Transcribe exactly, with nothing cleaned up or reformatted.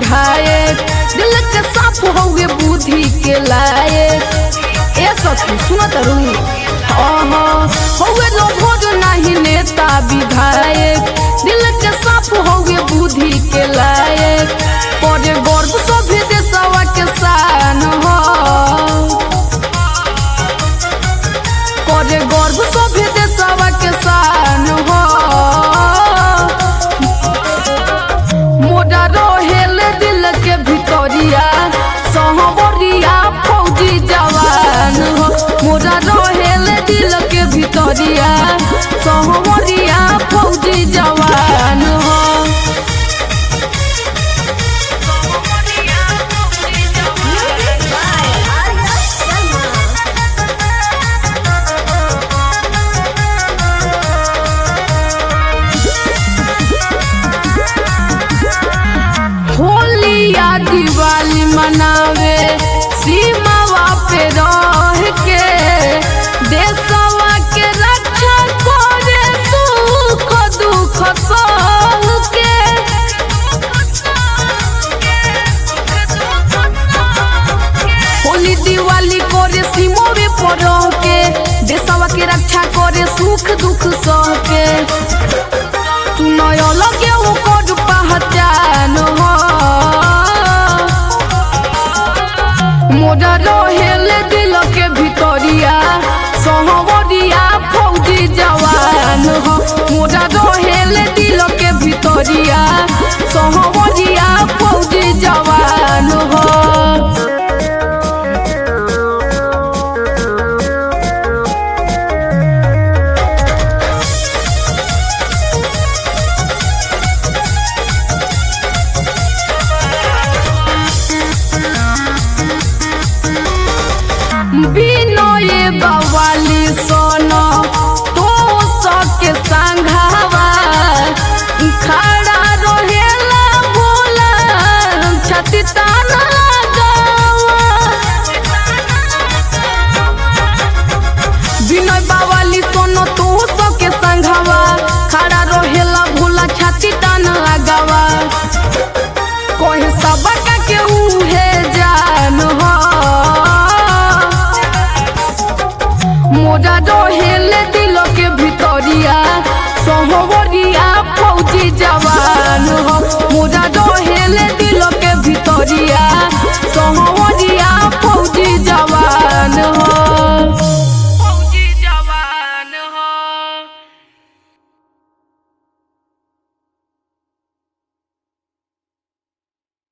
विधायक, दिल के साफ होगे बुद्धि के लायक। ए सखी सुनत रू होगे लोभोज नहीं नेता विधायक, दिल के साफ होगे बुद्धि के लायक। करे गर्व सभे देशवा के शान हो, करे गर्व सभे देशवा के शान हो। मोरा रोहेल दिल के भितरिया सहबरिया फौजी जवान हो, मोरा रोहेल दिल के भितरिया सहबरिया फौजी जवान हो। होली या दिवाली मनावे सीमावा पे रह के, देशवा के रक्षा करे सुख दुख सह के। होली दिवाली करे सीमावे पर रह के, देशवा के रक्षा करे सुख दुख सह